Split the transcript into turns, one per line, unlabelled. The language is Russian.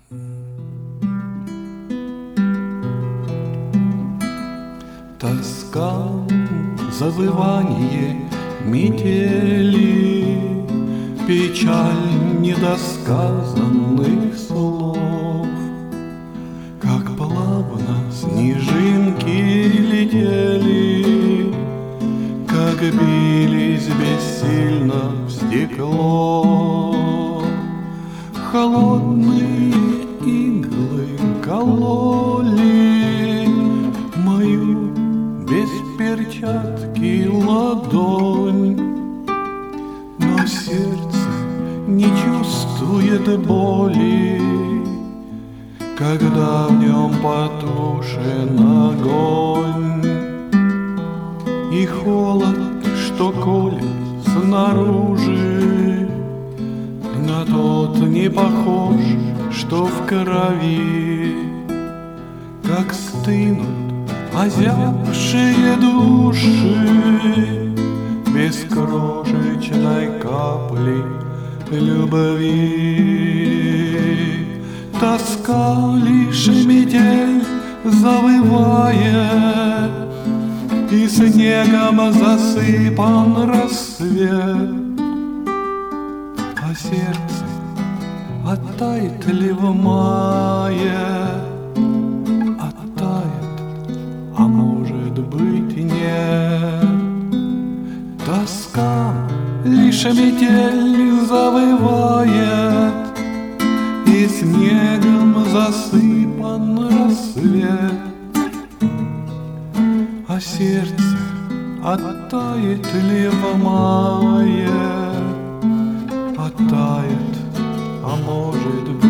Тоска, завывание метели, печаль недосказанных слов. Как плавно снежинки летели, как бились бессильно в стекло. Холодные иглы кололи мою без перчатки ладонь, но сердце не чувствует боли, когда в нем потушен огонь. И холод, что колет снаружи, на тот не похож, что в крови. Как стынут озябшие души без крошечной капли любви. Тоска лишь метель завывает, и снегом засыпан рассвет, а сердце оттает ли в мае? Оттает, а может быть нет. Тоска лишь метель завывает, и снегом засыпан рассвет, а сердце оттает ли в мае? Оттает, а может быть